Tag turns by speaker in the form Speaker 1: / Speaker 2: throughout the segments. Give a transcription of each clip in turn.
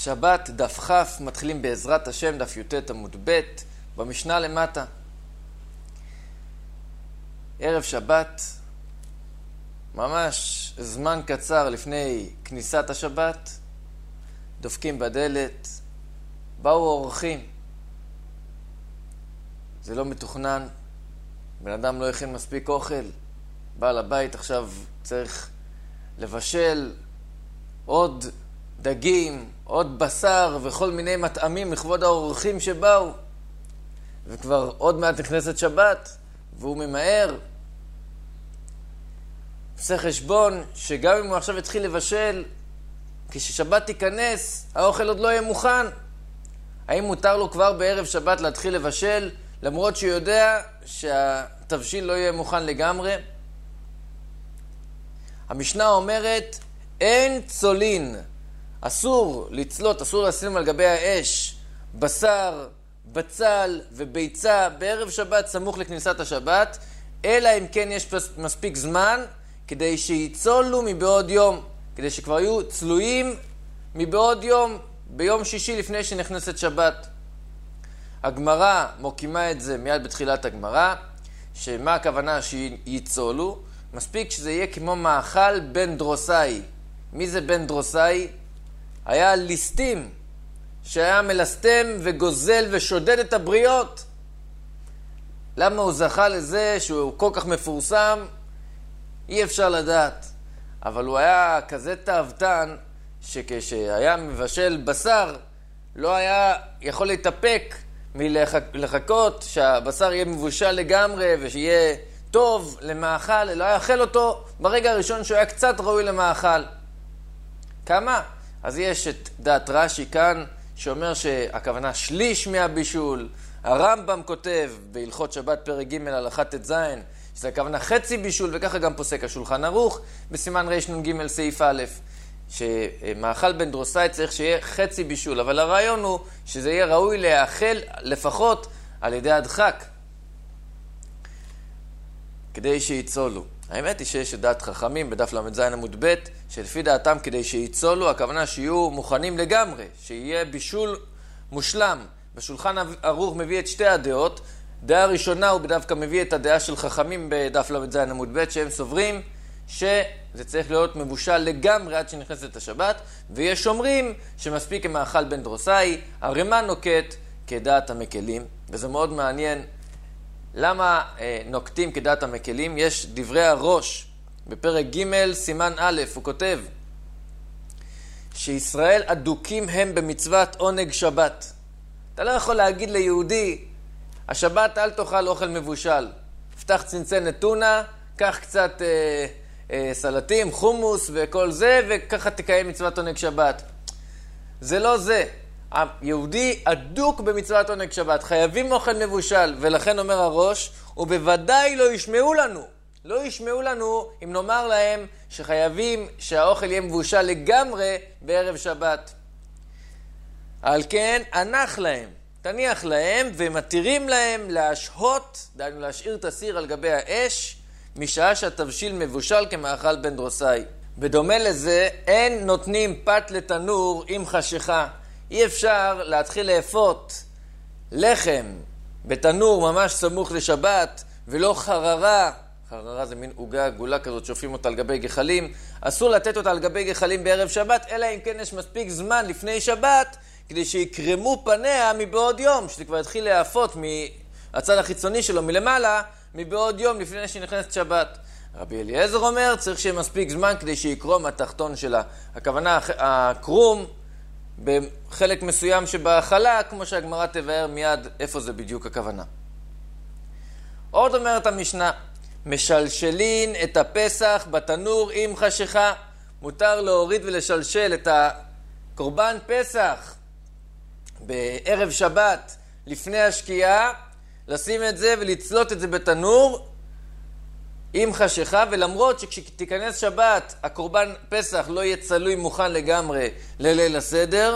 Speaker 1: שבת דף כ', מתחילים בעזרת השם, דף י"ט עמוד ב', במשנה למטה. ערב שבת, ממש זמן קצר לפני כניסת השבת, דופקים בדלת, באו אורחים. זה לא מתוכנן, בן אדם לא הכין מספיק אוכל, בעל הבית עכשיו צריך לבשל עוד דגים, עוד בשר וכל מיני מטעמים לכבוד האורחים שבאו, וכבר עוד מעט נכנסת שבת והוא ממהר. עושה חשבון שגם אם הוא עכשיו התחיל לבשל, כששבת תיכנס האוכל עוד לא יהיה מוכן. האם מותר לו כבר בערב שבת להתחיל לבשל למרות שהוא יודע שהתבשיל לא יהיה מוכן לגמרי? המשנה אומרת אין צולין, אסור לצלות, אסור לשים על גבי האש בשר, בצל וביצה בערב שבת סמוך לכניסת השבת, אלא אם כן יש מספיק זמן כדי שיצולו מבעוד יום, כדי שכבר יהיו צלויים מבעוד יום, ביום שישי לפני שנכנסת שבת. הגמרא מוקימה את זה מיד בתחילת הגמרא, שמה הכוונה שיצולו? מספיק שזה יהיה כמו מאכל בן דרוסאי. מי זה בן דרוסאי? היה ליסטים, שהיה מלסתם וגוזל ושודד את הבריות. למה הוא זכה לזה שהוא כל כך מפורסם? אי אפשר לדעת. אבל הוא היה כזה תאוותן, שכשהיה מבשל בשר, לא היה יכול להתאפק מלחכות שהבשר יהיה מבושל לגמרי ושיהיה טוב למאכל, לא היה אכל אותו ברגע הראשון שהוא היה קצת ראוי למאכל. כמה? אז יש את דעת רש"י כאן, שאומר שהכוונה שליש מהבישול. הרמב"ם כותב בהלכות שבת פרק ג' הלכה ט"ז, שזה הכוונה חצי בישול, וככה גם פוסק השולחן ערוך בסימן רנ"ג סעיף א', שמאכל בן דרוסאי צריך שיהיה חצי בישול, אבל הרעיון הוא שזה יהיה ראוי להאכל לפחות על ידי הדחק, כדי שיצולו. האמת היא שיש דעת חכמים בדף ל"ז עמוד ב', שלפי דעתם כדי שיצולו, הכוונה שיהיו מוכנים לגמרי, שיהיה בישול מושלם. בשולחן ערוך מביא את שתי הדעות. דעה ראשונה הוא בדווקא מביא את הדעה של חכמים בדף ל"ז עמוד ב', שהם סוברים שזה צריך להיות מבושל לגמרי עד שנכנסת השבת, ויש אומרים שמספיק כמאכל בן דרוסאי. הרמ"א נוקט כדעת המקלים, וזה מאוד מעניין. למה נוקטים כדעת המקלים? יש דברי הראש בפרק ג' סימן א', הוא כותב שישראל אדוקים הם במצוות עונג שבת. אתה לא יכול להגיד ליהודי השבת אל תאכל אוכל מבושל, פתח צנצנת טונה, קח קצת סלטים, חומוס וכל זה, וככה תקיים מצוות עונג שבת. זה לא זה. היהודי אדוק במצוות עונג שבת, חייבים אוכל מבושל, ולכן אומר הראש, ובוודאי לא ישמעו לנו. לא ישמעו לנו אם נאמר להם שחייבים שהאוכל יהיה מבושל לגמרי בערב שבת. על כן, הנח להם, תניח להם, ומתירים להם להשהות, דהיינו להשאיר את הסיר על גבי האש, משעה שהתבשיל מבושל כמאכל בן דרוסאי. בדומה לזה, אין נותנים פת לתנור עם חשיכה. אי אפשר להתחיל לאפות לחם בתנור ממש סמוך לשבת, ולא חררה. חררה זה מין עוגה גולה כזאת, שופים אותה על גבי גחלים. אסור לתת אותה על גבי גחלים בערב שבת, אלא אם כן יש מספיק זמן לפני שבת, כדי שיקרמו פניה מבעוד יום, שזה כבר יתחיל לאפות מהצד החיצוני שלו מלמעלה, מבעוד יום לפני שנכנסת שבת. רבי אליעזר אומר, צריך שיהיה מספיק זמן כדי שיקרום התחתון שלה. הכוונה, הקרום בחלק מסוים שבאכלה, כמו שהגמרא תבאר מיד איפה זה בדיוק הכוונה. עוד אומרת המשנה, משלשלין את הפסח בתנור עם חשיכה. מותר להוריד ולשלשל את הקורבן פסח בערב שבת לפני השקיעה, לשים את זה ולצלות את זה בתנור עם חשיכה, ולמרות שכשתיכנס שבת הקורבן פסח לא יהיה צלוי מוכן לגמרי לליל הסדר.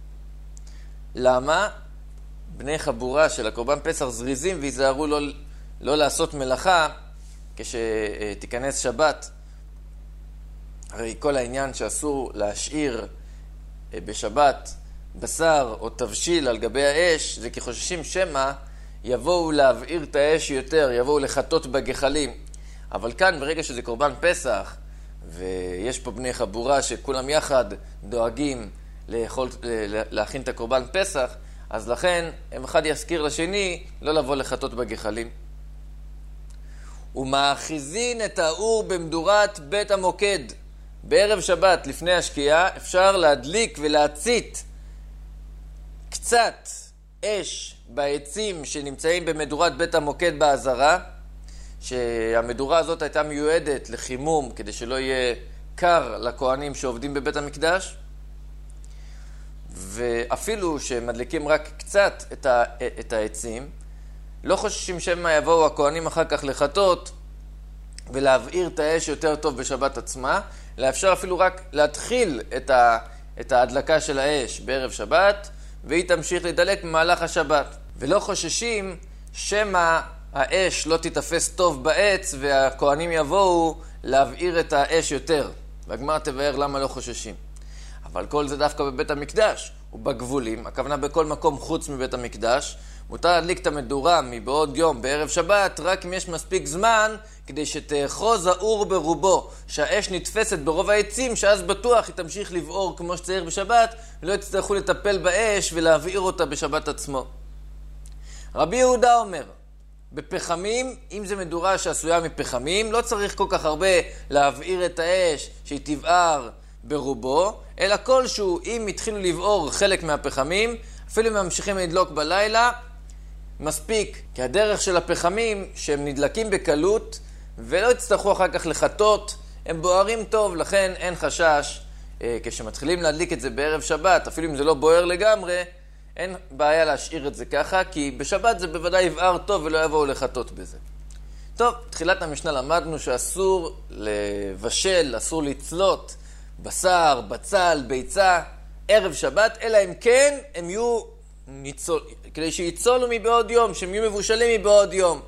Speaker 1: למה? בני חבורה של הקורבן פסח זריזים ויזהרו לא לעשות מלאכה כשתיכנס שבת. הרי כל העניין שאסור להשאיר בשבת בשר או תבשיל על גבי האש, זה כי חוששים שמא יבואו להבעיר את האש יותר, יבואו לחטות בגחלים. אבל כאן, ברגע שזה קורבן פסח, ויש פה בני חבורה שכולם יחד דואגים להכין את הקורבן פסח, אז לכן הם אחד יזכיר לשני לא לבוא לחטות בגחלים. ומאחיזין את האור במדורת בית המוקד. בערב שבת לפני השקיעה אפשר להדליק ולהצית קצת אש בעצים שנמצאים במדורת בית המוקד בעזרה, שהמדורה הזאת הייתה מיועדת לחימום כדי שלא יהיה קר לכהנים שעובדים בבית המקדש, ואפילו שמדליקים רק קצת את העצים, לא חוששים שמא יבואו הכהנים אחר כך לחטות ולהבעיר את האש יותר טוב בשבת עצמה, אלא אפשר אפילו רק להתחיל את ההדלקה של האש בערב שבת, והיא תמשיך לדלק במהלך השבת. ולא חוששים שמא האש לא תתאפס טוב בעץ והכהנים יבואו להבעיר את האש יותר. והגמרא תבאר למה לא חוששים. אבל כל זה דווקא בבית המקדש ובגבולים, הכוונה בכל מקום חוץ מבית המקדש. מותר להדליק את המדורה מבעוד יום בערב שבת רק אם יש מספיק זמן כדי שתאחוז האור ברובו, שהאש נתפסת ברוב העצים, שאז בטוח היא תמשיך לבעור כמו שצריך בשבת ולא יצטרכו לטפל באש ולהבעיר אותה בשבת עצמו. רבי יהודה אומר, בפחמים, אם זה מדורה שעשויה מפחמים, לא צריך כל כך הרבה להבעיר את האש שהיא תבער ברובו, אלא כלשהו, אם התחילו לבעור חלק מהפחמים, אפילו אם ממשיכים לדלוק בלילה, מספיק, כי הדרך של הפחמים שהם נדלקים בקלות ולא יצטרכו אחר כך לחטות, הם בוערים טוב, לכן אין חשש כשמתחילים להדליק את זה בערב שבת, אפילו אם זה לא בוער לגמרי, אין בעיה להשאיר את זה ככה, כי בשבת זה בוודאי יבער טוב ולא יבואו לחטות בזה. טוב, תחילת המשנה למדנו שאסור לבשל, אסור לצלות בשר, בצל, ביצה, ערב שבת, אלא אם כן הם יהיו כדי שיצולו מבעוד יום, שהם יהיו מבושלים מבעוד יום.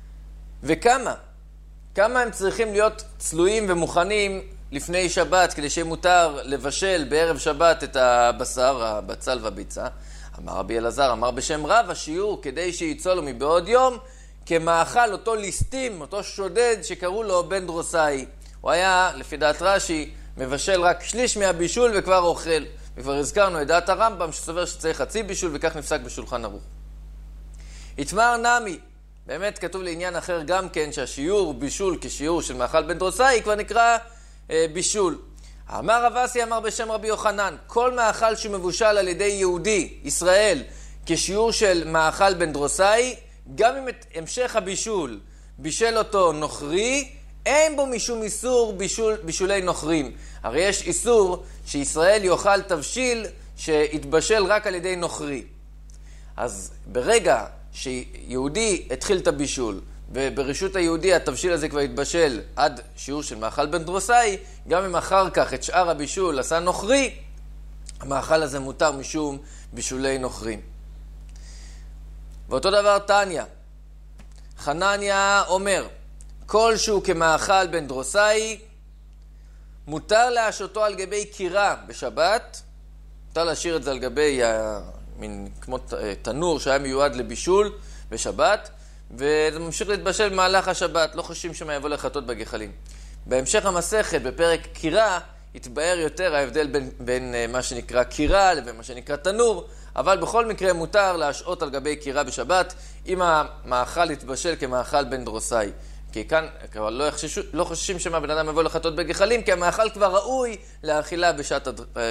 Speaker 1: וכמה? כמה הם צריכים להיות צלויים ומוכנים לפני שבת, כדי שיהיה מותר לבשל בערב שבת את הבשר, הבצל והביצה? אמר רבי אלעזר, אמר בשם רב, השיעור כדי שיצולו מבעוד יום, כמאכל אותו ליסטים, אותו שודד שקראו לו בן דרוסאי. הוא היה, לפי דעת רש"י, מבשל רק שליש מהבישול וכבר אוכל. וכבר הזכרנו את דעת הרמב"ם שסובר שצריך חצי בישול, וכך נפסק בשולחן ערוך. התמר נמי, באמת כתוב לעניין אחר גם כן שהשיעור בישול כשיעור של מאכל בן דרוסאי כבר נקרא בישול. אמר רב אסי, אמר בשם רבי יוחנן, כל מאכל שמבושל על ידי יהודי, ישראל, כשיעור של מאכל בן דרוסאי, גם אם את המשך הבישול בישל אותו נוכרי, אין בו משום איסור בישולי נוכרים. הרי יש איסור שישראל יאכל תבשיל שהתבשל רק על ידי נוכרי. אז ברגע שיהודי התחיל את הבישול, וברשות היהודי התבשיל הזה כבר התבשל עד שיעור של מאכל בן דרוסאי, גם אם אחר כך את שאר הבישול עשה נוכרי, המאכל הזה מותר משום בישולי נוכרים. ואותו דבר תניא. חנניה אומר, כל שהוא כמאכל בן דרוסאי, מותר להשאותו על גבי קירה בשבת, מותר להשאיר את זה על גבי מין כמו תנור שהיה מיועד לבישול בשבת, וזה ממשיך להתבשל במהלך השבת, לא חושבים שמה יבוא לחטות בגחלים. בהמשך המסכת, בפרק קירה, יתבהר יותר ההבדל בין מה שנקרא קירה לבין מה שנקרא תנור, אבל בכל מקרה מותר להשעות על גבי קירה בשבת, אם המאכל יתבשל כמאכל בן דרוסאי. כי כאן כבר לא חוששים שמה בן אדם יבוא לחטות בגחלים, כי המאכל כבר ראוי לאכילה בשעת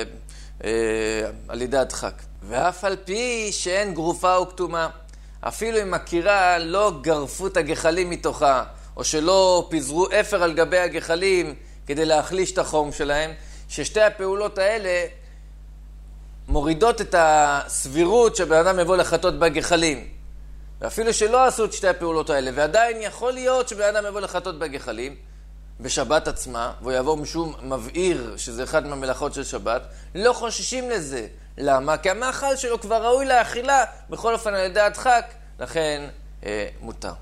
Speaker 1: על ידי הדחק. ואף על פי שאין גרופה וכתומה, אפילו אם הקירה לא גרפו את הגחלים מתוכה, או שלא פיזרו אפר על גבי הגחלים כדי להחליש את החום שלהם, ששתי הפעולות האלה מורידות את הסבירות שבן אדם יבוא לחטות בגחלים. ואפילו שלא עשו את שתי הפעולות האלה, ועדיין יכול להיות שבן אדם יבוא לחטות בגחלים בשבת עצמה, והוא יבוא משום מבעיר, שזה אחד מהמלאכות של שבת, לא חוששים לזה. למה? כי המאכל שלו כבר ראוי לאכילה, בכל אופן על ידי הדחק, לכן מותר.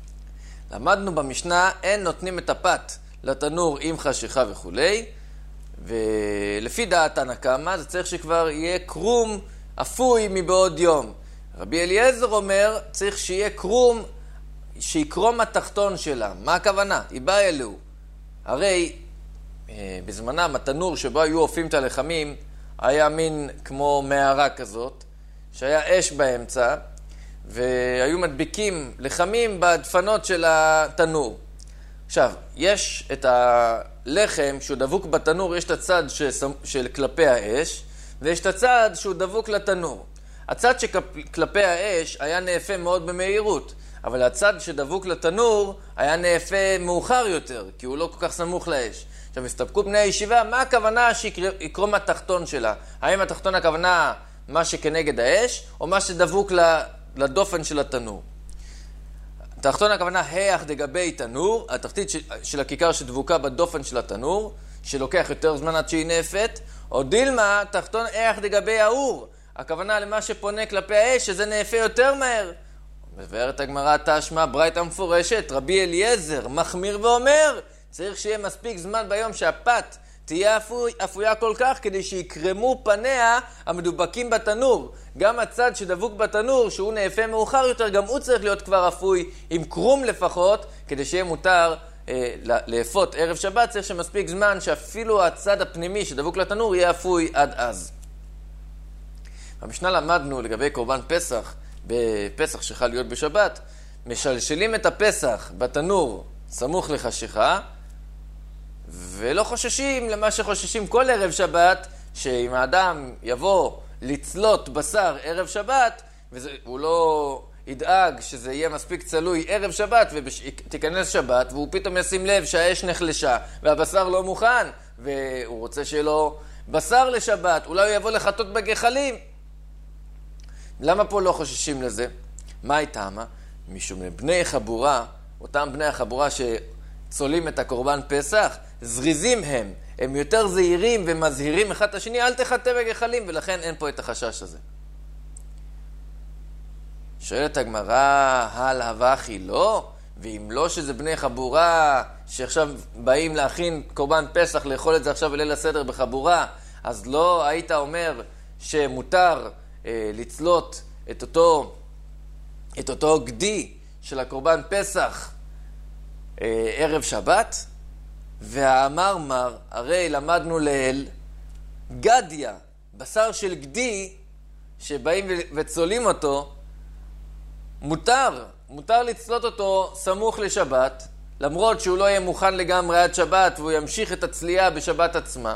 Speaker 1: למדנו במשנה, אין נותנים את הפת לתנור עם חשיכה וכו', ולפי דעת תנא קמא זה צריך שכבר יהיה קרום אפוי מבעוד יום. רבי אליעזר אומר, צריך שיהיה קרום, שיקרום התחתון שלה. מה הכוונה? איבא אלוהו. הרי בזמנם התנור שבו היו אופים את הלחמים היה מין כמו מערה כזאת, שהיה אש באמצע, והיו מדביקים לחמים בדפנות של התנור. עכשיו, יש את הלחם שהוא דבוק בתנור, יש את הצד של כלפי האש, ויש את הצד שהוא דבוק לתנור. הצד שכלפי האש היה נאפה מאוד במהירות, אבל הצד שדבוק לתנור היה נאפה מאוחר יותר, כי הוא לא כל כך סמוך לאש. עכשיו, הסתפקו בני הישיבה, מה הכוונה שיקרום התחתון שלה? האם התחתון הכוונה מה שכנגד האש, או מה שדבוק לדופן של התנור? התחתון הכוונה היח דגבי תנור, התחתית של הכיכר שדבוקה בדופן של התנור, שלוקח יותר זמן עד שהיא נאפת, או דילמה, תחתון היח דגבי האור, הכוונה למה שפונה כלפי האש, שזה נאפה יותר מהר. מבארת הגמרא תשמע ברייתא מפורשת, רבי אליעזר מחמיר ואומר, צריך שיהיה מספיק זמן ביום שהפת תהיה אפויה כל כך, כדי שיקרמו פניה המדובקים בתנור. גם הצד שדבוק בתנור, שהוא נאפה מאוחר יותר, גם הוא צריך להיות כבר אפוי, עם קרום לפחות, כדי שיהיה מותר לאפות ערב שבת. צריך שמספיק זמן שאפילו הצד הפנימי שדבוק לתנור יהיה אפוי עד אז. במשנה למדנו לגבי קורבן פסח, בפסח שחל להיות בשבת, משלשלים את הפסח בתנור סמוך לחשיכה, ולא חוששים למה שחוששים כל ערב שבת, שאם האדם יבוא לצלות בשר ערב שבת, והוא לא ידאג שזה יהיה מספיק צלוי ערב שבת ותיכנס שבת, והוא פתאום ישים לב שהאש נחלשה והבשר לא מוכן, והוא רוצה שיהיה לו בשר לשבת, אולי הוא יבוא לחטות בגחלים. למה פה לא חוששים לזה? מה הייתה? משום בני חבורה, אותם בני החבורה שצולים את הקורבן פסח, זריזים הם יותר זהירים ומזהירים אחד את השני, אל תחטא בגחלים, ולכן אין פה את החשש הזה. שואלת הגמרא, הל הבכי לא? ואם לא שזה בני חבורה שעכשיו באים להכין קורבן פסח, לאכול את זה עכשיו בליל הסדר בחבורה, אז לא היית אומר שמותר לצלות את אותו גדי של הקורבן פסח ערב שבת? והאמר מר, הרי למדנו לאל, גדיה, בשר של גדי, שבאים וצולים אותו, מותר לצלות אותו סמוך לשבת, למרות שהוא לא יהיה מוכן לגמרי עד שבת, והוא ימשיך את הצלייה בשבת עצמה.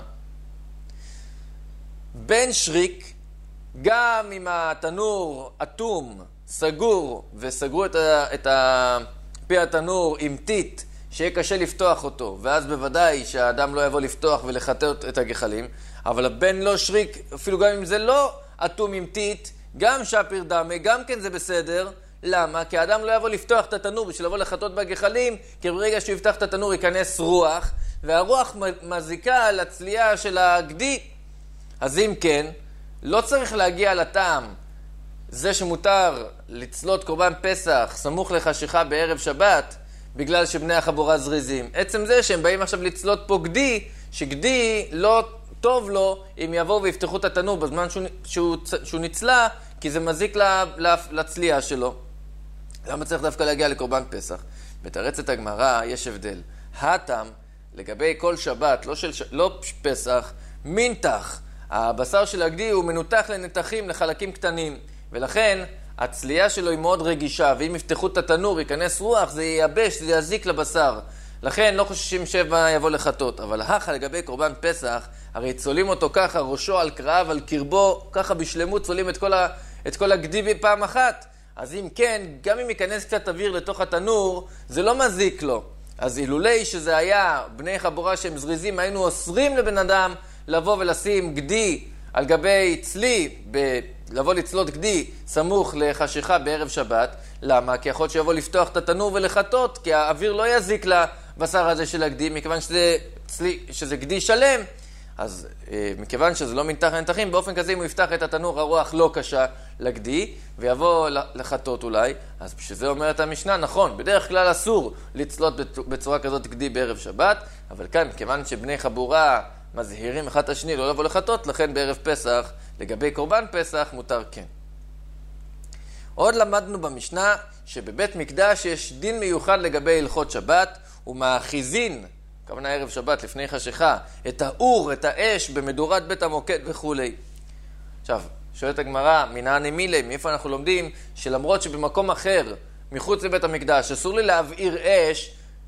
Speaker 1: בן שריק, גם אם התנור אטום, סגור, וסגרו את פי התנור עם טיט, שיהיה קשה לפתוח אותו, ואז בוודאי שהאדם לא יבוא לפתוח ולחטא את הגחלים, אבל הבן לא שריק, אפילו גם אם זה לא אטום עם טיט, גם שפיר דמה, גם כן זה בסדר. למה? כי האדם לא יבוא לפתוח את התנור בשביל לבוא לחטות בגחלים, כי ברגע שהוא יפתח את התנור ייכנס רוח, והרוח מזיקה לצלייה של הגדי. אז אם כן, לא צריך להגיע לטעם זה שמותר לצלות קורבן פסח סמוך לחשיכה בערב שבת, בגלל שבני החבורה זריזים. עצם זה שהם באים עכשיו לצלות פה גדי, שגדי לא טוב לו אם יבואו ויפתחו את התנור בזמן שהוא נצלה, כי זה מזיק לצלייה שלו. למה צריך דווקא להגיע לקורבן פסח? בתרצת הגמרא יש הבדל. הטעם לגבי כל שבת, לא פסח, מינתח. הבשר של הגדי הוא מנותח לנתחים, לחלקים קטנים, ולכן הצלייה שלו היא מאוד רגישה, ואם יפתחו את התנור, ייכנס רוח, זה ייבש, זה יזיק לבשר. לכן לא חוששים שבע יבוא לחטות. אבל לגבי קורבן פסח, הרי צולים אותו ככה, ראשו על קרעיו, על קרבו, ככה בשלמות צולים את כל הגדי בפעם אחת. אז אם כן, גם אם ייכנס קצת אוויר לתוך התנור, זה לא מזיק לו. אז אילולי שזה היה בני חבורה שהם זריזים, היינו אוסרים לבן אדם לבוא ולשים גדי על גבי צלי, לבוא לצלות גדי סמוך לחשיכה בערב שבת. למה? כי יכול שיבוא לפתוח את התנור ולחטות, כי האוויר לא יזיק לבשר הזה של הגדי, מכיוון שזה גדי שלם. אז מכיוון שזה לא מנתח לנתחים, באופן כזה אם הוא יפתח את התנור, הרוח לא קשה לגדי, ויבוא לחטות אולי. אז בשביל זה אומרת המשנה, נכון, בדרך כלל אסור לצלות בצורה כזאת גדי בערב שבת, אבל כאן, כיוון שבני חבורה מזהירים אחד את השני לא לבוא לחטות, לכן בערב פסח, לגבי קורבן פסח, מותר כן. עוד למדנו במשנה שבבית מקדש יש דין מיוחד לגבי הלכות שבת, ומאחיזין, כוונה ערב שבת לפני חשיכה, את האור, את האש במדורת בית המוקד וכו'. עכשיו, שואלת הגמרא, מנעני מילי, מאיפה אנחנו לומדים שלמרות שבמקום אחר, מחוץ לבית המקדש, אסור לי להבעיר אש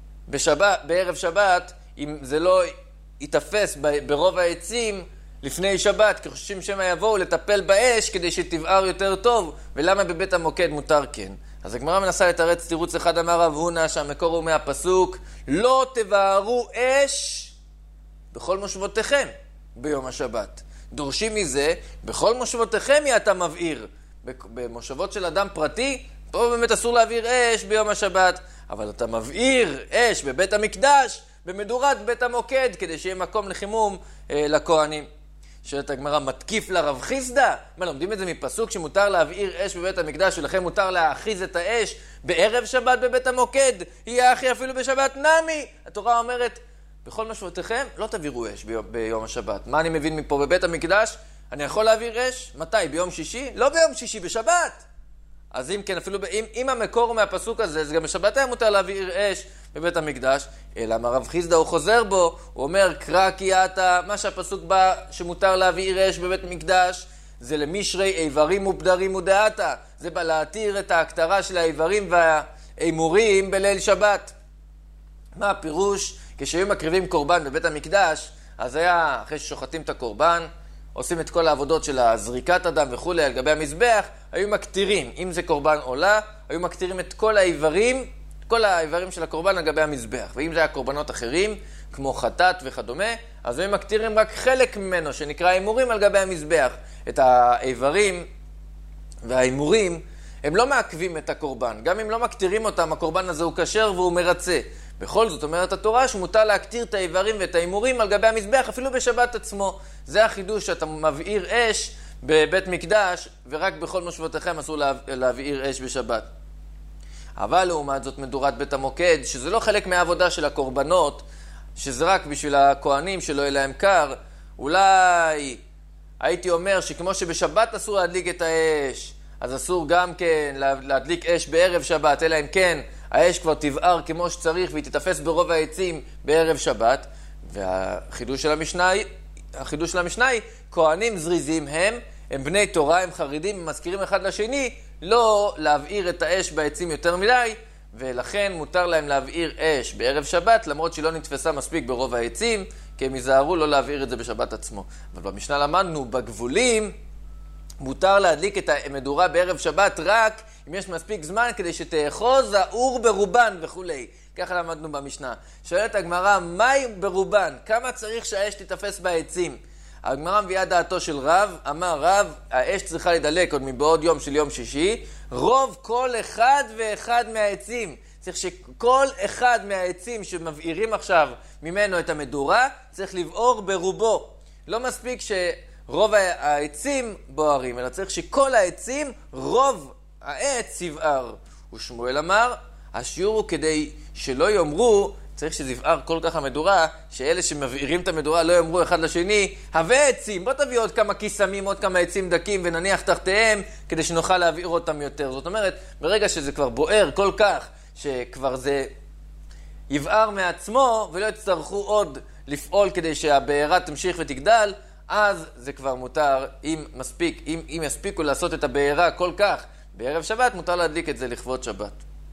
Speaker 1: בערב שבת, אם זה לא יתפס ברוב העצים לפני שבת, כי חוששים שמא יבואו לטפל באש כדי שתבער יותר טוב, ולמה בבית המוקד מותר כן? אז הגמרא מנסה לתרץ תירוץ אחד, אמר רב הונא, שהמקור הוא מהפסוק, לא תבערו אש בכל מושבותיכם ביום השבת. דורשים מזה, בכל מושבותיכם אתה מבעיר. במושבות של אדם פרטי, פה באמת אסור להבעיר אש ביום השבת, אבל אתה מבעיר אש בבית המקדש, במדורת בית המוקד, כדי שיהיה מקום לחימום לכהנים. שואלת הגמרא, מתקיף לרב חיסדא? מה, לומדים את זה מפסוק שמותר להבעיר אש בבית המקדש, ולכן מותר להאחיז את האש בערב שבת בבית המוקד? יהיה אחי אפילו בשבת נמי. התורה אומרת, בכל מושבותיכם לא תבעירו אש ביום השבת. מה אני מבין מפה? בבית המקדש אני יכול להבעיר אש? מתי? ביום שישי? לא ביום שישי, בשבת. אז אם כן, אפילו אם המקור מהפסוק הזה, אז גם בשבת היה מותר להבעיר אש בבית המקדש, אלא מה רב חיסדא הוא חוזר בו, הוא אומר, קרא כי אתה, מה שהפסוק בא שמותר להבעיר אש בבית מקדש, זה למישרי איברים ובדרים ודעתה. זה בא להתיר את ההקטרה של האיברים והאימורים בליל שבת. מה הפירוש? כשהיו מקריבים קורבן בבית המקדש, אז היה, אחרי ששוחטים את הקורבן, עושים את כל העבודות של הזריקת הדם וכו' על גבי המזבח, היו מקטירים, אם זה קורבן עולה, היו מקטירים את כל האיברים של הקורבן על גבי המזבח. ואם זה היה קורבנות אחרים, כמו חטאת וכדומה, אז היו מקטירים רק חלק ממנו, שנקרא האימורים על גבי המזבח. את האיברים והאימורים, הם לא מעכבים את הקורבן. גם אם לא מקטירים אותם, הקורבן הזה הוא כשר והוא מרצה. בכל זאת אומרת התורה שמותר להקטיר את האיברים ואת האימורים על גבי המזבח, אפילו בשבת עצמו. זה החידוש, שאתה מבעיר אש בבית מקדש, ורק בכל מושבותיכם אסור להבעיר אש בשבת. אבל לעומת זאת מדורת בית המוקד, שזה לא חלק מהעבודה של הקורבנות, שזה רק בשביל הכהנים שלא יהיה להם קר, אולי הייתי אומר שכמו שבשבת אסור להדליק את האש, אז אסור גם כן להדליק אש בערב שבת, אלא אם כן האש כבר תבער כמו שצריך והיא תתפס ברוב העצים בערב שבת. והחידוש של המשנה היא, כהנים זריזים הם בני תורה, הם חרדים, הם מזכירים אחד לשני, לא להבעיר את האש בעצים יותר מדי, ולכן מותר להם להבעיר אש בערב שבת, למרות שהיא לא נתפסה מספיק ברוב העצים, כי הם ייזהרו לא להבעיר את זה בשבת עצמו. אבל במשנה למדנו, בגבולים, מותר להדליק את המדורה בערב שבת רק אם יש מספיק זמן כדי שתאחוז האור ברובן וכו'. ככה למדנו במשנה. שואלת הגמרא, מהי ברובן? כמה צריך שהאש תתפס בעצים? הגמרא מביאה דעתו של רב, אמר רב, האש צריכה לדלק עוד מבעוד יום של יום שישי, רוב כל אחד ואחד מהעצים. צריך שכל אחד מהעצים שמבעירים עכשיו ממנו את המדורה, צריך לבעור ברובו. לא מספיק שרוב העצים בוערים, אלא צריך שכל העצים, רוב העץ יבער. ושמואל אמר, השיעור הוא כדי שלא יאמרו, צריך שזה יבער כל כך המדורה, שאלה שמבעירים את המדורה לא יאמרו אחד לשני, הווה עצים, בוא תביא עוד כמה קיסמים, עוד כמה עצים דקים ונניח תחתיהם, כדי שנוכל להבעיר אותם יותר. זאת אומרת, ברגע שזה כבר בוער כל כך, שכבר זה יבער מעצמו, ולא יצטרכו עוד לפעול כדי שהבעירה תמשיך ותגדל, אז זה כבר מותר, אם יספיקו לעשות את הבעירה כל כך, בערב שבת מותר להדליק את זה לכבוד שבת.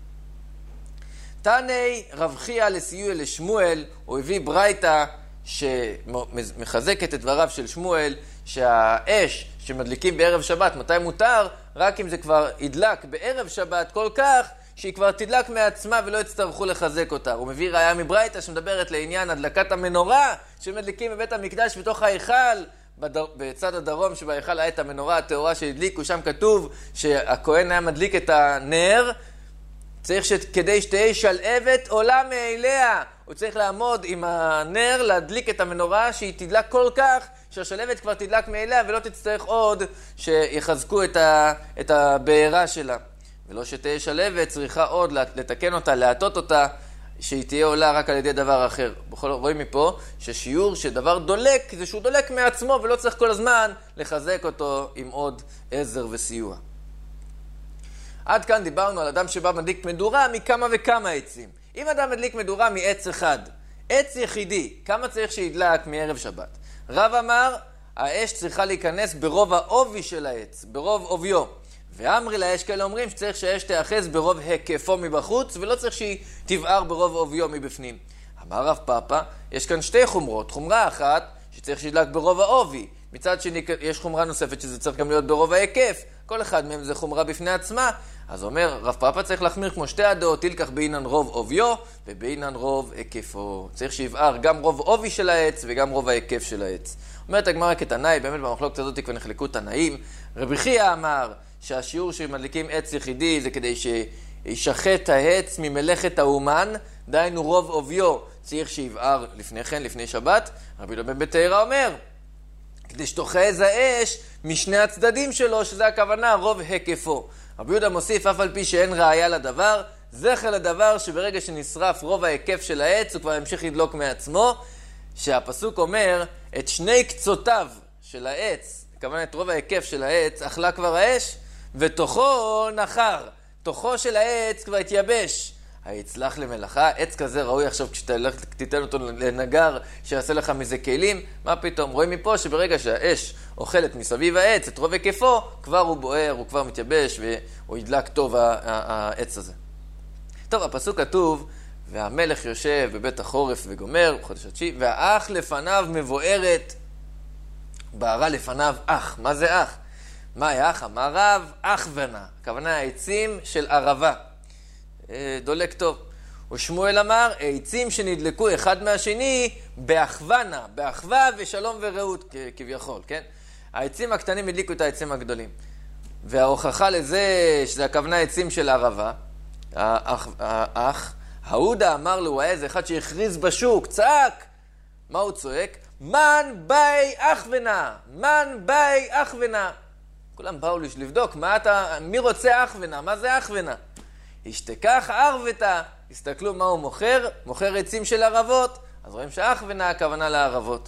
Speaker 1: תני רב חייא לסיוע לשמואל, הוא הביא ברייתא שמחזקת את דבריו של שמואל, שהאש שמדליקים בערב שבת, מתי מותר? רק אם זה כבר ידלק בערב שבת כל כך, שהיא כבר תדלק מעצמה ולא יצטרכו לחזק אותה. הוא מביא ראיה מברייתא שמדברת לעניין הדלקת המנורה שמדליקים בבית המקדש בתוך ההיכל, בצד הדרום שבהיכל היה את המנורה הטהורה שהדליקו, שם כתוב שהכהן היה מדליק את הנר, צריך שכדי שתהיה שלהבת עולה מאליה, הוא צריך לעמוד עם הנר להדליק את המנורה שהיא תדלק כל כך שהשלהבת כבר תדלק מאליה ולא תצטרך עוד שיחזקו את הבעירה שלה. ולא שתהיה שלהבת, צריכה עוד לתקן אותה, להטות אותה, שהיא תהיה עולה רק על ידי דבר אחר. רואים מפה ששיעור שדבר דולק זה שהוא דולק מעצמו ולא צריך כל הזמן לחזק אותו עם עוד עזר וסיוע. עד כאן דיברנו על אדם שבא מדליק מדורה מכמה וכמה עצים. אם אדם מדליק מדורה מעץ אחד, עץ יחידי, כמה צריך שידלק מערב שבת? רב אמר, האש צריכה להיכנס ברוב העובי של העץ, ברוב עוביו. ואמרי לה, יש כאלה אומרים שצריך שהאש תאחז ברוב היקפו מבחוץ, ולא צריך שהיא תבער ברוב עוביו מבפנים. אמר רב פאפא, יש כאן שתי חומרות. חומרה אחת, שצריך שידלק ברוב העובי. מצד שני, יש חומרה נוספת שזה צריך גם להיות ברוב ההיקף. כל אחד מהם זה חומרה בפני עצמה. אז אומר, רב פאפא צריך להחמיר כמו שתי הדעות, תלקח בעינן רוב עוביו ובעינן רוב היקפו. צריך שיבער גם רוב עובי של העץ וגם רוב ההיקף של העץ. אומרת הגמרא כתנאי, באמת במחלוקת הזאת כבר נחלקו תנאים. רבי חייא אמר שהשיעור שמדליקים עץ יחידי זה כדי שישחט העץ ממלאכת האומן, דהיינו רוב עוביו צריך שיבער לפני כן, לפני שבת. רבי יהודה בן בתרא אומר, כדי שתאחז האש משני הצדדים שלו, שזה הכוונה רוב היקפו. רבי יהודה מוסיף, אף על פי שאין ראיה לדבר, זכר לדבר שברגע שנשרף רוב ההיקף של העץ, הוא כבר ימשיך לדלוק מעצמו, שהפסוק אומר, את שני קצותיו של העץ, כמובן את רוב ההיקף של העץ, אכלה כבר האש, ותוכו נחר. תוכו של העץ כבר התייבש. היצלח למלאכה, עץ כזה ראוי עכשיו כשתיתן אותו לנגר שיעשה לך מזה כלים, מה פתאום? רואים מפה שברגע שהאש אוכלת מסביב העץ את רוב היקפו, כבר הוא בוער, הוא כבר מתייבש והוא ידלק טוב העץ הזה. טוב, הפסוק כתוב, והמלך יושב בבית החורף וגומר, בחודש התשיעי, והאח לפניו מבוארת, בערה לפניו אח. מה זה אח? מה אח? אמר רב, אח ונה. הכוונה העצים של ערבה. דולק טוב. ושמואל אמר, העצים שנדלקו אחד מהשני באחוונה, באחווה ושלום ורעות כביכול, כן? העצים הקטנים הדליקו את העצים הגדולים. וההוכחה לזה, שזה הכוונה עצים של ערבה, האח, ההודה אמר לו, הוא היה איזה אחד שהכריז בשוק, צעק. מה הוא צועק? מן ביי אחוונה, מן ביי אחוונה. כולם באו לבדוק, מי רוצה אחוונה? מה זה אחוונה? השתכח ערבתה, הסתכלו מה הוא מוכר, מוכר עצים של ערבות, אז רואים שאחוונה הכוונה לערבות.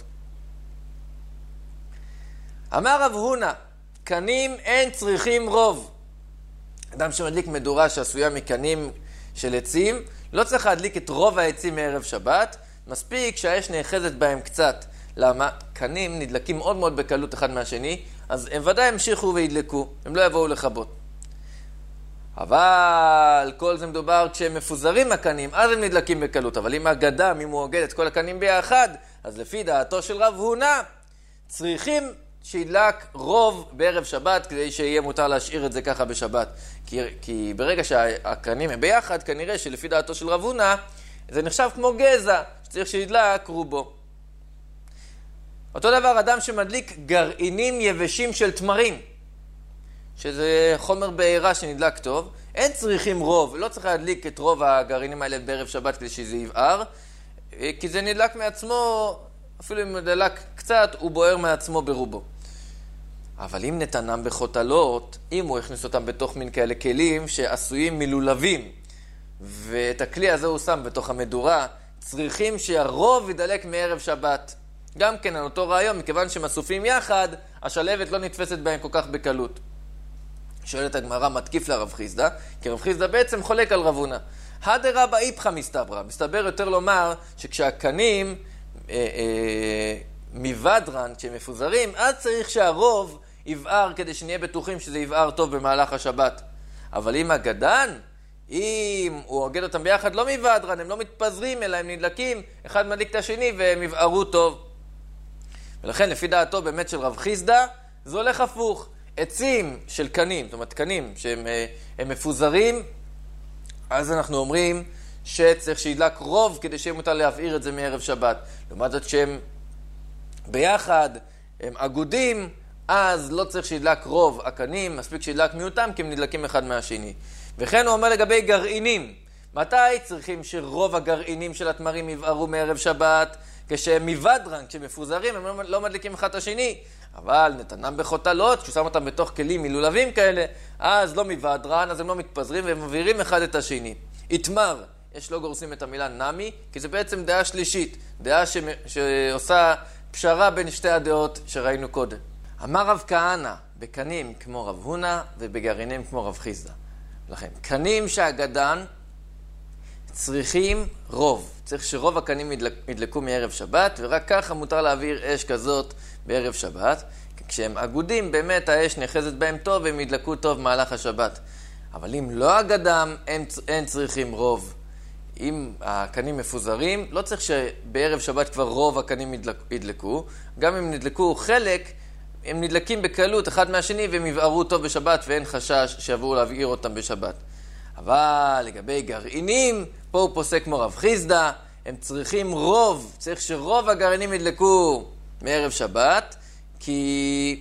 Speaker 1: אמר רב הונא, קנים אין צריכים רוב. אדם שמדליק מדורה שעשויה מקנים של עצים, לא צריך להדליק את רוב העצים מערב שבת, מספיק שהאש נאחזת בהם קצת. למה? קנים נדלקים מאוד מאוד בקלות אחד מהשני, אז הם ודאי המשיכו וידלקו, הם לא יבואו לכבות. אבל כל זה מדובר כשהם מפוזרים הקנים, אז הם נדלקים בקלות. אבל אם הגדם, אם הוא אוגד את כל הקנים ביחד, אז לפי דעתו של רב הונא, צריכים שידלק רוב בערב שבת, כדי שיהיה מותר להשאיר את זה ככה בשבת. כי ברגע שהקנים הם ביחד, כנראה שלפי דעתו של רב הונא, זה נחשב כמו גזע, שצריך שידלק רובו. אותו דבר, אדם שמדליק גרעינים יבשים של תמרים, שזה חומר בעירה שנדלק טוב, אין צריכים רוב, לא צריך להדליק את רוב הגרעינים האלה בערב שבת כדי שזה יבער, כי זה נדלק מעצמו, אפילו אם נדלק קצת, הוא בוער מעצמו ברובו. אבל אם נתנם בחוטלות, אם הוא הכניס אותם בתוך מין כאלה כלים שעשויים מלולבים, ואת הכלי הזה הוא שם בתוך המדורה, צריכים שהרוב ידלק מערב שבת. גם כן על אותו רעיון, מכיוון שהם אסופים יחד, השלבת לא נתפסת בהם כל כך בקלות. שואלת הגמרא, מתקיף לרב חיסדא, כי רב חיסדא בעצם חולק על רב הונא. הדרבא איפכא מסתברא, מסתבר יותר לומר שכשהקנים מבדרן, כשהם מפוזרים, אז צריך שהרוב יבער כדי שנהיה בטוחים שזה יבער טוב במהלך השבת. אבל אם הגדן, אם הוא אוגד אותם ביחד, לא מבדרן, הם לא מתפזרים, אלא הם נדלקים, אחד מדליק את השני והם יבערו טוב. ולכן לפי דעתו באמת של רב חיסדא, זה הולך הפוך. עצים של קנים, זאת אומרת קנים שהם מפוזרים, אז אנחנו אומרים שצריך שידלק רוב כדי שיהיה מותר להבעיר את זה מערב שבת. לעומת זאת שהם ביחד, הם אגודים, אז לא צריך שידלק רוב הקנים, מספיק שידלק מיעוטם כי הם נדלקים אחד מהשני. וכן הוא אומר לגבי גרעינים, מתי צריכים שרוב הגרעינים של התמרים יבערו מערב שבת? כשהם מבדרן, כשהם מפוזרים, הם לא מדליקים אחד את השני. אבל נתנם בחוטלות, כשהוא שם אותם בתוך כלים מלולבים כאלה, אז לא מבדרן, אז הם לא מתפזרים והם מבעירים אחד את השני. יתמר, יש לא גורסים את המילה נמי, כי זה בעצם דעה שלישית, דעה שעושה פשרה בין שתי הדעות שראינו קודם. אמר רב כהנא, בקנים כמו רב הונא ובגרעינים כמו רב חיסדא. לכן, קנים שהגדן צריכים רוב. צריך שרוב הקנים ידלקו מערב שבת, ורק ככה מותר להעביר אש כזאת בערב שבת. כשהם אגודים, באמת האש נחזת בהם טוב, והם ידלקו טוב במהלך השבת. אבל אם לא אגדם, אין צריכים רוב. אם הקנים מפוזרים, לא צריך שבערב שבת כבר רוב הקנים ידלקו. גם אם נדלקו חלק, הם נדלקים בקלות אחד מהשני, והם יבערו טוב בשבת, ואין חשש שיבואו להבעיר אותם בשבת. אבל לגבי גרעינים, פה הוא פוסק כמו רב חיסדא, הם צריכים רוב, צריך שרוב הגרעינים ידלקו מערב שבת, כי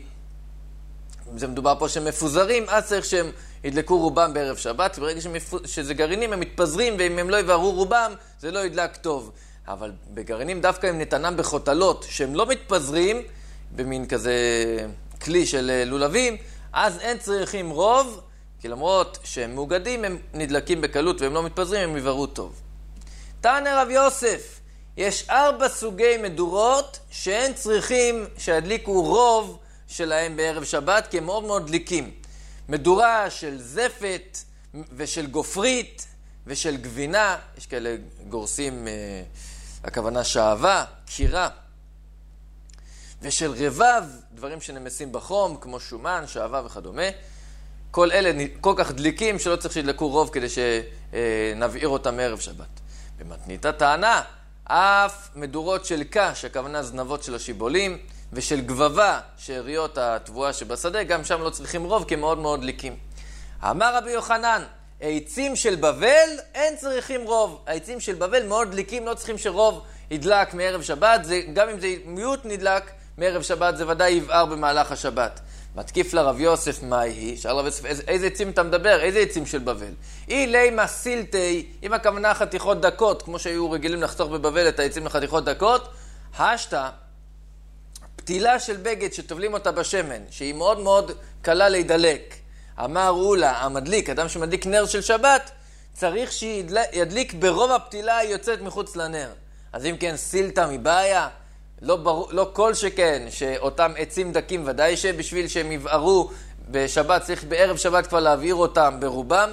Speaker 1: זה מדובר פה שהם מפוזרים, אז צריך שהם ידלקו רובם בערב שבת, וברגע שזה גרעינים הם מתפזרים, ואם הם לא יבערו רובם, זה לא ידלק טוב. אבל בגרעינים דווקא הם נתנם בחוטלות, שהם לא מתפזרים, במין כזה כלי של לולבים, אז אין צריכים רוב, כי למרות שהם מאוגדים, הם נדלקים בקלות והם לא מתפזרים, הם יבערו טוב. תענה רב יוסף, יש 4 סוגי מדורות שאין צריכים שידליקו רוב שלהם בערב שבת, כי הם מאוד מאוד דליקים. מדורה של זפת ושל גופרית ושל גבינה, יש כאלה גורסים, הכוונה שעבה, קירה, ושל רבב, דברים שנמסים בחום, כמו שומן, שעבה וכדומה. כל אלה כל כך דליקים שלא צריך שידלקו רוב כדי שנבעיר אותם מערב שבת. במתנית הטענה, אף מדורות של קש, הכוונה זנבות של השיבולים, ושל גבבה, שאריות התבואה שבשדה, גם שם לא צריכים רוב, כי הם מאוד מאוד דליקים. אמר רבי יוחנן, העצים של בבל אין צריכים רוב. העצים של בבל מאוד דליקים, לא צריכים שרוב ידלק מערב שבת. גם אם זה מיעוט נדלק מערב שבת, זה ודאי יבער במהלך השבת. מתקיף לרב יוסף, מה היא? שאל רב יוסף, איזה עצים אתה מדבר? איזה עצים של בבל? אי לימה סילטי, אם הכוונה חתיכות דקות, כמו שהיו רגילים לחתוך בבבל את העצים לחתיכות דקות, השתה, פתילה של בגד שטובלים אותה בשמן, שהיא מאוד מאוד קלה להידלק. אמר אולה, המדליק, אדם שמדליק נר של שבת, צריך שידליק ברוב הפתילה היוצאת מחוץ לנר. אז אם כן, סילטה מבעיה, לא כל שכן, שאותם עצים דקים, ודאי שבשביל שהם יבערו בשבת, צריך בערב שבת כבר להבעיר אותם ברובם,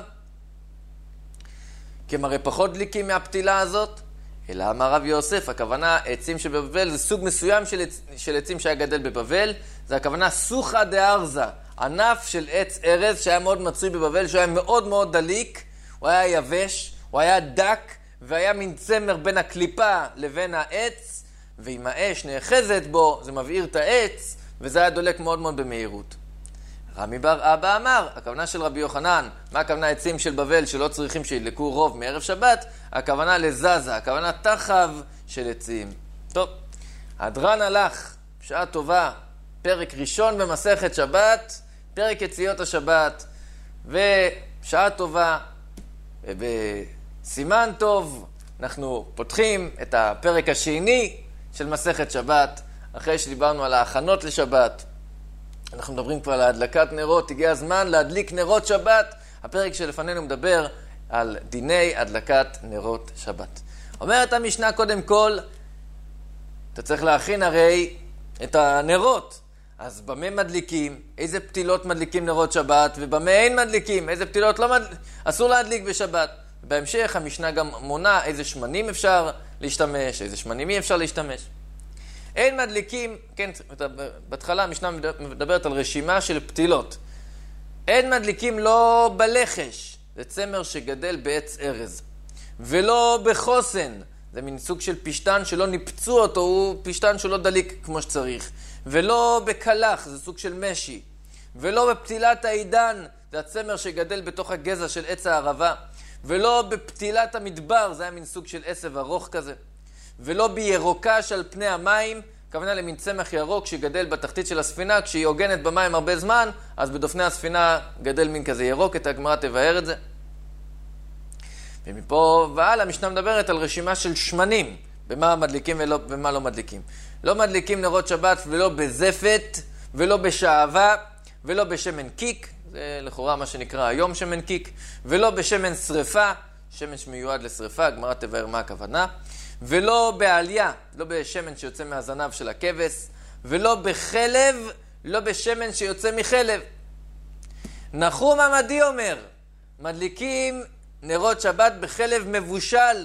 Speaker 1: כי הם הרי פחות דליקים מהפתילה הזאת. אלא אמר רב יוסף, הכוונה עצים שבבבל זה סוג מסוים של עצים שהיה גדל בבבל, זה הכוונה סוכה דארזה, ענף של עץ ארז שהיה מאוד מצוי בבבל, שהוא היה מאוד מאוד דליק, הוא היה יבש, הוא היה דק, והיה מין צמר בין הקליפה לבין העץ, ואם האש נאחזת בו, זה מבעיר את העץ, וזה היה דולק מאוד מאוד במהירות. רמי בר אבא אמר, הכוונה של רבי יוחנן, מה הכוונה עצים של בבל שלא צריכים שידלקו רוב מערב שבת? הכוונה לזזה, הכוונה תחב של עצים. טוב, הדרן הלך, שעה טובה, פרק ראשון במסכת שבת, פרק יציאות השבת, ושעה טובה, ובסימן טוב, אנחנו פותחים את הפרק השני של מסכת שבת, אחרי שדיברנו על ההכנות לשבת. אנחנו מדברים כבר על הדלקת נרות, הגיע הזמן להדליק נרות שבת. הפרק שלפנינו מדבר על דיני הדלקת נרות שבת. אומרת המשנה קודם כל, אתה צריך להכין הרי את הנרות. אז במה מדליקים? איזה פתילות מדליקים נרות שבת? ובמה אין מדליקים? איזה פתילות אסור להדליק בשבת? בהמשך המשנה גם מונה איזה שמנים אפשר להשתמש, איזה שמנים אי אפשר להשתמש. אין מדליקים, כן, בהתחלה המשנה מדברת על רשימה של פתילות. אין מדליקים לא בלחש, זה צמר שגדל בעץ ארז, ולא בחוסן, זה מין סוג של פשטן שלא ניפצו אותו, הוא פשטן שלא דליק כמו שצריך, ולא בקלח, זה סוג של משי, ולא בפתילת העידן, זה הצמר שגדל בתוך הגזע של עץ הערבה, ולא בפתילת המדבר, זה היה מין סוג של עשב ארוך כזה, ולא בירוקש על פני המים, הכוונה למין צמח ירוק שגדל בתחתית של הספינה, כשהיא עוגנת במים הרבה זמן, אז בדופני הספינה גדל מין כזה ירוק, את הגמרא תבהר את זה. ומפה והלאה המשנה מדברת על רשימה של שמנים, במה מדליקים ומה לא מדליקים. לא מדליקים נרות שבת ולא בזפת, ולא בשעבה, ולא בשמן קיק, זה לכאורה מה שנקרא היום שמן קיק, ולא בשמן שריפה, שמן שמיועד לשריפה, הגמרא תבאר מה הכוונה, ולא בעליה, לא בשמן שיוצא מהזנב של הכבש, ולא בחלב, לא בשמן שיוצא מחלב. נחום עמדי אומר, מדליקים נרות שבת בחלב מבושל.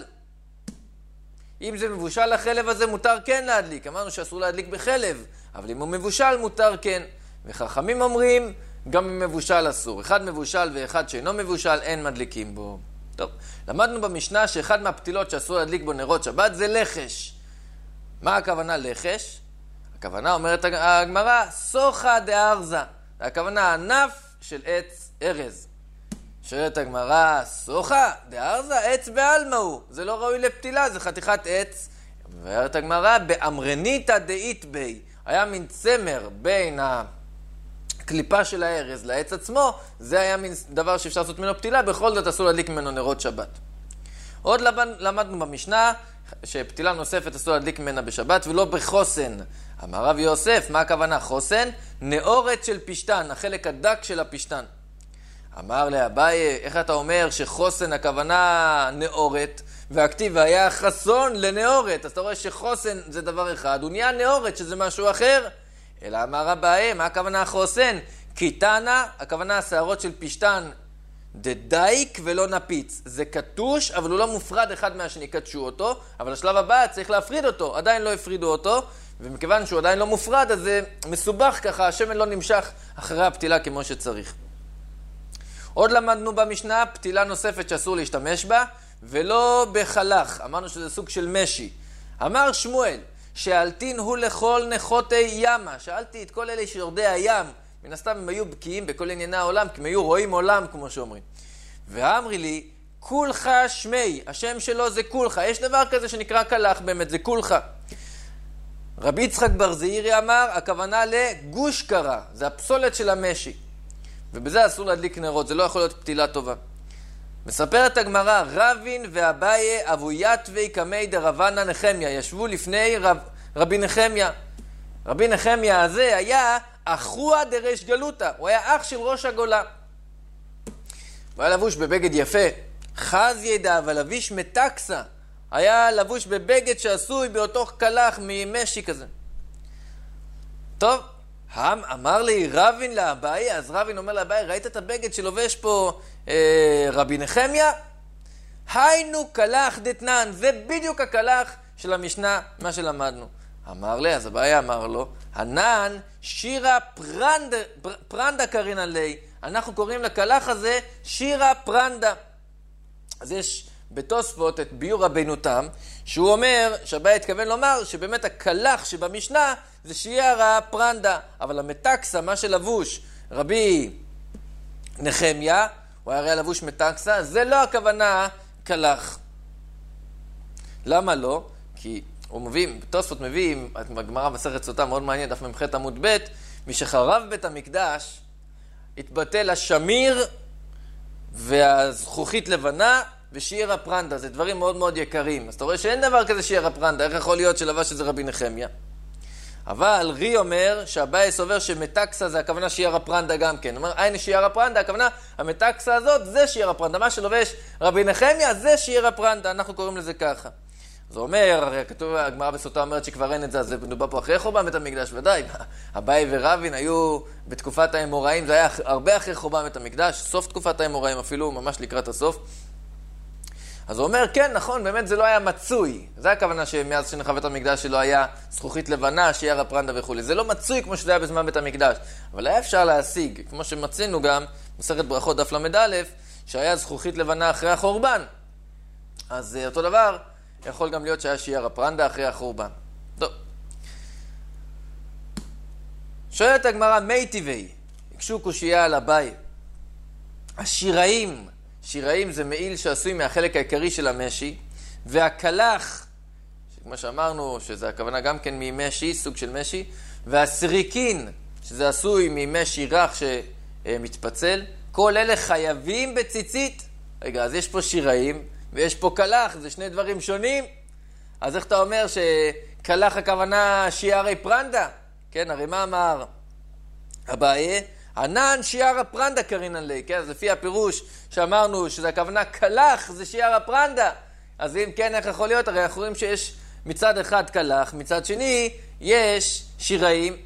Speaker 1: אם זה מבושל החלב הזה מותר כן להדליק. אמרנו שאסור להדליק בחלב, אבל אם הוא מבושל מותר כן. וחכמים אומרים, גם אם מבושל אסור. אחד מבושל ואחד שאינו מבושל, אין מדליקים בו. טוב, למדנו במשנה שאחד מהפתילות שאסור להדליק בו נרות שבת זה לחש. מה הכוונה לחש? הכוונה אומרת הגמרא, סוחה דארזה. הכוונה ענף של עץ ארז. שואלת הגמרא, סוחה דארזה, עץ בעלמא הוא. זה לא ראוי לפתילה, זה חתיכת עץ. ואומרת הגמרא, באמרניתא דאית בי. היה מין צמר בין הקליפה של הארז לעץ עצמו, זה היה מין דבר שאפשר לעשות ממנו פתילה, בכל זאת אסור להדליק ממנו נרות שבת. עוד למדנו במשנה שפתילה נוספת אסור להדליק ממנה בשבת ולא בחוסן. אמר רב יוסף, מה הכוונה חוסן? נאורת של פשטן, החלק הדק של הפשטן. אמר לאביי, איך אתה אומר שחוסן הכוונה נאורת, והכתיב היה חסון לנאורת, אז אתה רואה שחוסן זה דבר אחד, הוא נהיה נאורת שזה משהו אחר. אלא אמר אביי, מה הכוונה חוסן? קיטנה, הכוונה השערות של פשטן, דדייק ולא נפיץ. זה קטוש, אבל הוא לא מופרד אחד מהשני, קטשו אותו, אבל השלב הבא צריך להפריד אותו, עדיין לא הפרידו אותו, ומכיוון שהוא עדיין לא מופרד, אז זה מסובך ככה, השמן לא נמשך אחרי הפתילה כמו שצריך. עוד למדנו במשנה פתילה נוספת שאסור להשתמש בה, ולא בחלך. אמרנו שזה סוג של משי. אמר שמואל, שאלתין הוא לכל נכותי ימה. שאלתי את כל אלה שיורדי הים, מן הסתם הם היו בקיאים בכל ענייני העולם, כי הם היו רואים עולם, כמו שאומרים. ואמרי לי, כולך שמי, השם שלו זה כולך. יש דבר כזה שנקרא קלח, באמת זה כולך. רבי יצחק בר זעירי אמר, הכוונה לגוש קרה, זה הפסולת של המשי. ובזה אסור להדליק נרות, זה לא יכול להיות פתילה טובה. מספרת הגמרא, רבין ואביי אבויתווי קמי דרבנה נחמיה, ישבו לפני רבי נחמיה. רבי נחמיה הזה היה אחוה דריש גלותה, הוא היה אח של ראש הגולה. הוא היה לבוש בבגד יפה, חז ידע ולביש מטקסה, היה לבוש בבגד שעשוי באותו קלח ממשי כזה. טוב, אמר לי רבין לאביי, אז רבין אומר לאביי, ראית את הבגד שלובש פה רבי נחמיה? היינו קלח דתנן, זה בדיוק הקלח של המשנה, מה שלמדנו. אמר לי, אז אביי אמר לו, הנן שירה פרנדה קרינה לי, אנחנו קוראים לקלח הזה שירה פרנדה. אז יש בתוספות את ביור רבינו תם, שהוא אומר, שאביי התכוון לומר, שבאמת הקלח שבמשנה זה שירה פרנדה, אבל המטקסה, מה שלבוש רבי נחמיה, הוא היה לבוש מטקסה, זה לא הכוונה קלח. למה לא? כי הוא מביא, תוספות מביא, הגמרא מסכת סוטה מאוד מעניין, דף מ"ח עמוד ב', משחרב בית המקדש, התבטל השמיר והזכוכית לבנה ושירה פרנדה, זה דברים מאוד מאוד יקרים. אז אתה רואה שאין דבר כזה שירה פרנדה, איך יכול להיות שלבש שזה רבי נחמיה? אבל רי אומר שהבאי סובר שמטקסה זה הכוונה שירה פרנדה גם כן. הוא אומר, אין שירה פרנדה, הכוונה, המטקסה הזאת זה שירה פרנדה. מה שלובש רבי נחמיה זה שירה פרנדה, אנחנו קוראים לזה ככה. זה אומר, הרי כתוב, הגמרא בסוטה אומרת שכבר אין את זה, אז זה מדובר פה אחרי חורבן בית המקדש, ודאי. אביי ורבין היו בתקופת האמוראים, זה היה הרבה אחרי חורבן בית המקדש, סוף תקופת האמוראים אפילו, ממש לקראת הסוף. אז הוא אומר, כן, נכון, באמת זה לא היה מצוי. זה הכוונה שמאז שנחרב בית המקדש שלא היה זכוכית לבנה, שירה פרנדה וכו'. זה לא מצוי כמו שזה היה בזמן בית המקדש. אבל היה אפשר להשיג, כמו שמצינו גם, מסכת ברכות דף ל"א, שהיה זכוכית לבנה אחרי החורבן. אז אותו דבר, יכול גם להיות שהיה שירה פרנדה אחרי החורבן. טוב. שואלת הגמרא, מי טבעי? הקשו קושייה על אביי. השיראים, שיראים זה מעיל שעשוי מהחלק העיקרי של המשי, והקלח, כמו שאמרנו, שזה הכוונה גם כן ממשי, סוג של משי, והסריקין, שזה עשוי ממשי רך שמתפצל, כל אלה חייבים בציצית. רגע, אז יש פה שיראים, ויש פה קלח, זה שני דברים שונים. אז איך אתה אומר שקלח הכוונה שיערי פרנדה? כן, הרי מה אמר אביי? ענן שיער הפרנדה קרינן לי, כן? אז לפי הפירוש שאמרנו שזה הכוונה קלח, זה שיער הפרנדה. אז אם כן, איך יכול להיות? הרי אנחנו רואים שיש מצד אחד קלח, מצד שני יש שיראים.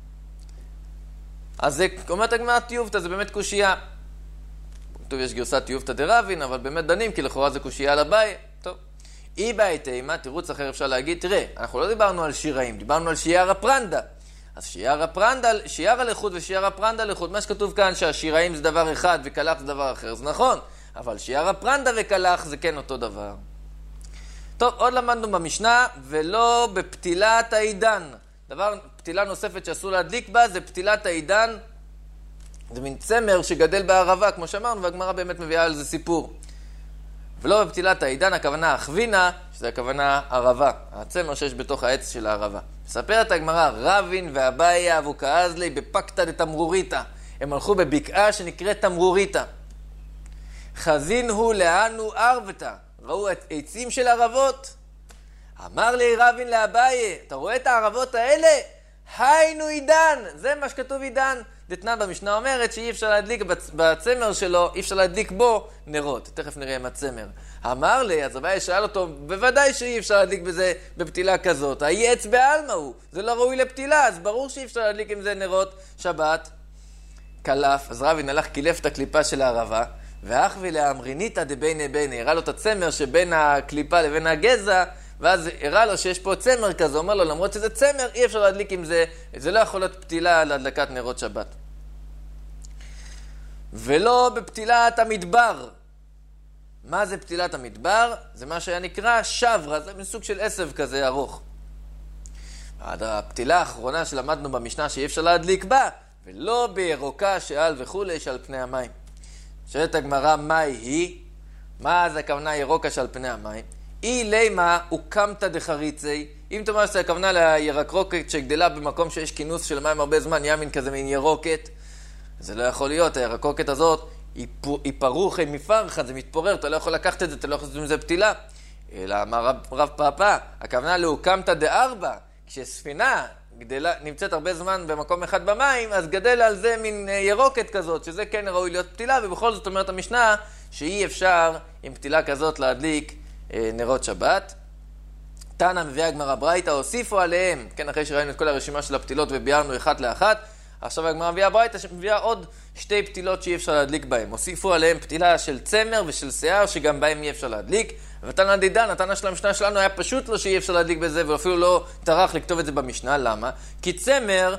Speaker 1: אז זה אומרת הגמרא טיובתא, זה באמת קושייה. טוב, יש גרסת טיובתא דרבין, אבל באמת דנים, כי לכאורה זה קושייה על אביי. טוב. אי בהתאמה, תירוץ אחר אפשר להגיד, תראה, אנחנו לא דיברנו על שיראים, דיברנו על שיער הפרנדה. אז שיער הלכות ושיער הפרנדה לחוד, מה שכתוב כאן שהשיראים זה דבר אחד וקלח זה דבר אחר, זה נכון. אבל שיער הפרנדה וקלח זה כן אותו דבר. טוב, עוד למדנו במשנה, ולא בפתילת העידן. פתילה נוספת שאסור להדליק בה זה פתילת העידן. זה מין צמר שגדל בערבה, כמו שאמרנו, והגמרא באמת מביאה על זה סיפור. ולא בפתילת העידן, הכוונה אכווינה, שזה הכוונה ערבה, הצמר שיש בתוך העץ של הערבה. מספרת הגמרא, רבין ואביי אבו כאזלי בפקתא דתמרוריתא. הם הלכו בבקעה שנקראת תמרוריתא. חזין הוא לאנו ערבתא. ראו את עצים של ערבות. אמר לי רבין לאביי, אתה רואה את הערבות האלה? היינו עידן. זה מה שכתוב עידן. דתנן במשנה אומרת שאי אפשר להדליק בצמר שלו, אי אפשר להדליק בו נרות. תכף נראה עם הצמר. אמר לי, אז אביי שאל אותו, בוודאי שאי אפשר להדליק בזה בפתילה כזאת. האי עץ בעלמא הוא, זה לא ראוי לפתילה, אז ברור שאי אפשר להדליק עם זה נרות שבת. קלף, אז רבין הלך קילף את הקליפה של הערבה, ואחווי לאמריניתא דביני ביני, הראה לו את הצמר שבין הקליפה לבין הגזע, ואז הראה לו שיש פה צמר כזה, אומר לו, למרות שזה צמר, אי אפשר להדליק עם זה, זה לא יכול להיות פתילה להדלקת נרות שבת. ולא בפתילת המדבר. מה זה פתילת המדבר? זה מה שהיה נקרא שברה, זה מסוג של עשב כזה ארוך. הפתילה האחרונה שלמדנו במשנה שאי אפשר להדליק בה, ולא בירוקה שעל וכולי שעל פני המים. שואלת הגמרא, מהי היא? מה זה הכוונה ירוקה שעל פני המים? אי לימה הוקמתא דחריצי. אם תאמר שזה הכוונה לירקרוקת שגדלה במקום שיש כינוס של מים הרבה זמן, ימין כזה מין ירוקת, זה לא יכול להיות. הירקוקת הזאת היא פרוחי מפרחה, זה מתפורר, אתה לא יכול לקחת את זה, אתה לא יכול לעשות עם זה פתילה. אלא אמר רב פאפא, הכוונה להוקמתא דארבע, כשספינה נמצאת הרבה זמן במקום אחד במים, אז גדל על זה מין ירוקת כזאת, שזה כן ראוי להיות פתילה, ובכל זאת אומרת המשנה שאי אפשר עם פתילה כזאת להדליק נרות שבת. תנא מביאה הגמרא ברייתא, הוסיפו עליהם, כן, אחרי שראינו את כל הרשימה של הפתילות וביארנו אחת לאחת, עכשיו הגמרא מביאה ברייתא שמביאה עוד שתי פתילות שאי אפשר להדליק בהם. הוסיפו עליהם פתילה של צמר ושל שיער שגם בהם אי אפשר להדליק. ותנא דידן, התנא של המשנה שלנו היה פשוט לא שאי אפשר להדליק בזה, ואפילו לא טרח לכתוב את זה במשנה. למה? כי צמר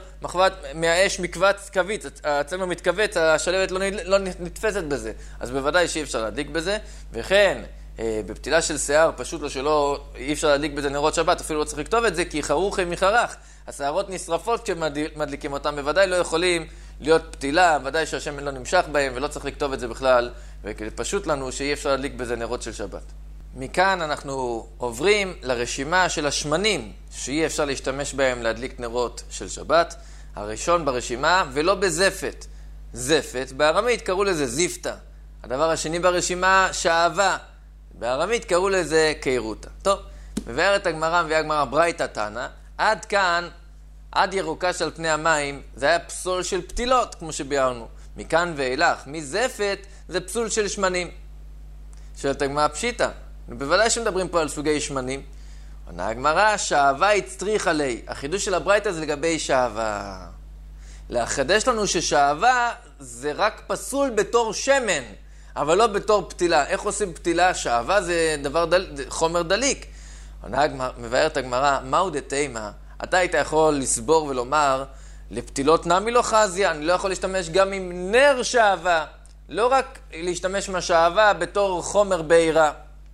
Speaker 1: מהאש מקבץ כבית, הצמר מתכווץ, השלבת לא נתפסת בזה, אז בוודאי שאי אפשר להדליק בזה. וכן בפתילה של שיער פשוט לא שלא אי אפשר להדליק בזה נרות שבת, אפילו לא צריך לכתוב את זה, כי חרוכי מחרך, השערות נשרפות כשמדליקים אותם, בוודאי לא יכולים להיות פתילה, ודאי שהשמן לא נמשך בהם ולא צריך לכתוב את זה בכלל, ופשוט לנו שאי אפשר להדליק בזה נרות של שבת. מכאן אנחנו עוברים לרשימה של השמנים שאי אפשר להשתמש בהם להדליק נרות של שבת. הראשון ברשימה, ולא בזפת. זפת, בארמית קראו לזה זיפתא. הדבר השני ברשימה, שעבה. בארמית קראו לזה קיירוטה. טוב, מבארת הגמרא, מביאה הגמרא ברייתא תנא, עד כאן, עד ירוקה של פני המים, זה היה פסול של פתילות, כמו שביארנו. מכאן ואילך, מזפת זה פסול של שמנים. שואלת הגמרא פשיטא. בוודאי שמדברים פה על סוגי שמנים. עונה הגמרא, שעבה הצטריך עלי. החידוש של הברייתא זה לגבי שעבה. לחדש לנו ששעבה זה רק פסול בתור שמן, אבל לא בתור פתילה. איך עושים פתילה? שעבה זה חומר דליק. מבארת הגמרא, מהו דתימה? אתה היית יכול לסבור ולומר, לפתילות נמי לא חזיה, אני לא יכול להשתמש גם עם נר שעבה. לא רק להשתמש מהשעבה בתור חומר בעירה.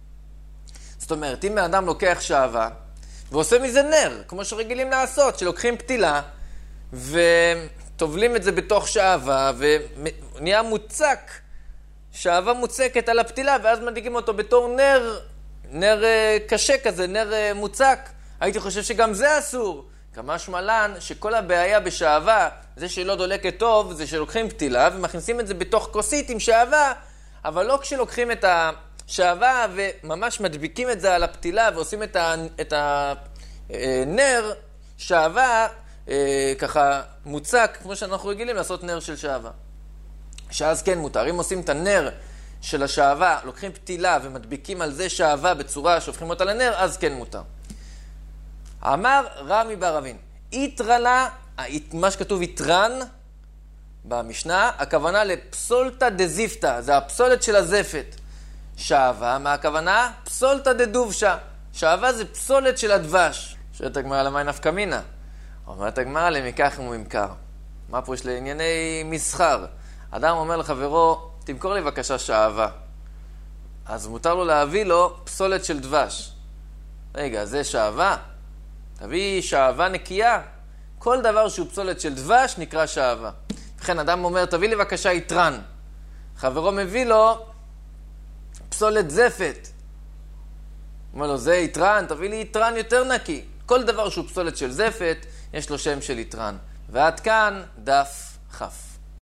Speaker 1: זאת אומרת, אם האדם לוקח שעבה ועושה מזה נר, כמו שרגילים לעשות, שלוקחים פתילה וטובלים את זה בתוך שעבה ונהיה מוצק, שעבה מוצקת על הפתילה, ואז מדליקים אותו בתור נר קשה כזה, נר מוצק. הייתי חושב שגם זה אסור. כמה שמלן שכל הבעיה בשעבה, זה שלא דולקת טוב, זה שלוקחים פתילה ומכניסים את זה בתוך כוסית עם שעבה, אבל לא כשלוקחים את השעבה וממש מדביקים את זה על הפתילה ועושים את הנר שעבה ככה מוצק, כמו שאנחנו רגילים לעשות נר של שעווה. שאז כן מותר. אם עושים את הנר של השעווה, לוקחים פתילה ומדביקים על זה שעווה בצורה שהופכים אותה לנר, אז כן מותר. אמר רמי בר אבין, יתרה לה, מה שכתוב יתרן במשנה, הכוונה לפסולתא דזיפתא, זה הפסולת של הזפת. שעווה, מה הכוונה? פסולתא דדובשא. שעווה זה פסולת של הדבש. שואלת הגמרא למה נפקא מינה? אומרת הגמרא למיקח אם הוא ימכר. מה פה יש לענייני מסחר? אדם אומר לחברו, תמכור לי בבקשה שעווה. אז מותר לו להביא לו פסולת של דבש. רגע, זה שעווה? תביא שעווה נקייה. כל דבר שהוא פסולת של דבש נקרא שעווה. לכן אדם אומר, תביא לי בבקשה יתרן. חברו מביא לו פסולת זפת. אומר לו, זה יתרן, תביא לי יתרן יותר נקי. כל דבר שהוא פסולת של זפת, יש לו שם של יתרן. ועד כאן דף כ'.